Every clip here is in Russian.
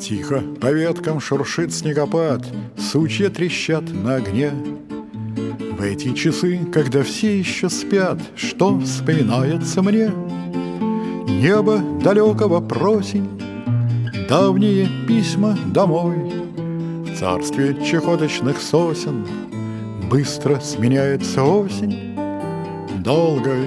Тихо по веткам шуршит снегопад, сучья трещат на огне. В эти часы, когда все еще спят, что вспоминается мне? Небо далекого просень, давние письма домой. В царстве чахоточных сосен быстро сменяется осень долгой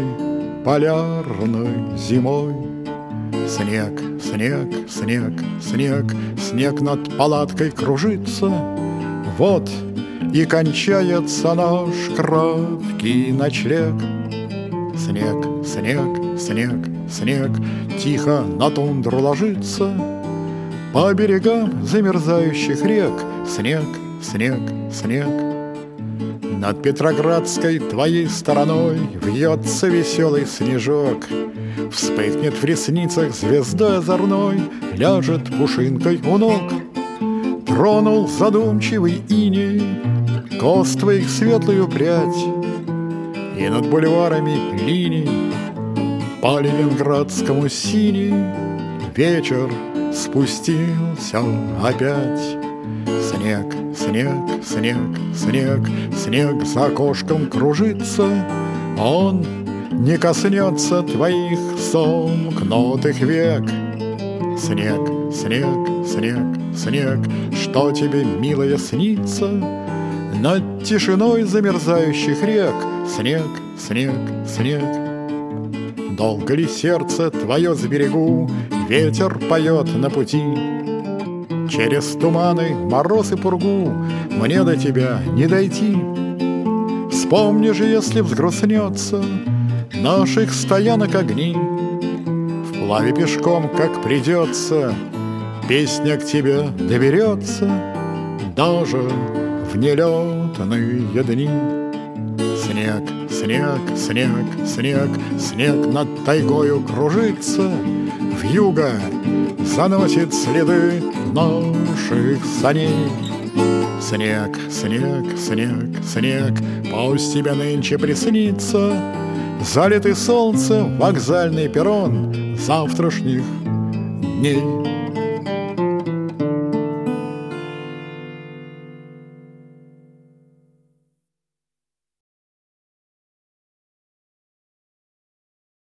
полярной зимой. Снег, снег, снег, снег, снег над палаткой кружится. Вот и кончается наш краткий ночлег. Снег, снег, снег, снег тихо на тундру ложится. По берегам замерзающих рек снег, снег, снег. Над Петроградской твоей стороной вьется веселый снежок. Вспыхнет в ресницах звездой озорной, ляжет пушинкой у ног. Тронул задумчивый иней кост твоих светлую прядь, и над бульварами линий по ленинградскому синий вечер спустился опять. Снег, снег, снег, снег, снег за окошком кружится. Он не коснется твоих сомкнутых век. Снег, снег, снег, снег, что тебе, милая, снится над тишиной замерзающих рек? Снег, снег, снег. Долго ли сердце твое с берегу ветер поет на пути? Через туманы, мороз и пургу мне до тебя не дойти. Вспомни же, если взгрустнется наших стоянок огни, вплаве пешком, как придется, песня к тебе доберется даже в нелетные дни. Снег, снег, снег, снег, снег над тайгою кружится. Вьюга заносит следы наших саней. Снег, снег, снег, снег, пусть тебе нынче приснится залитый солнцем вокзальный перрон завтрашних дней.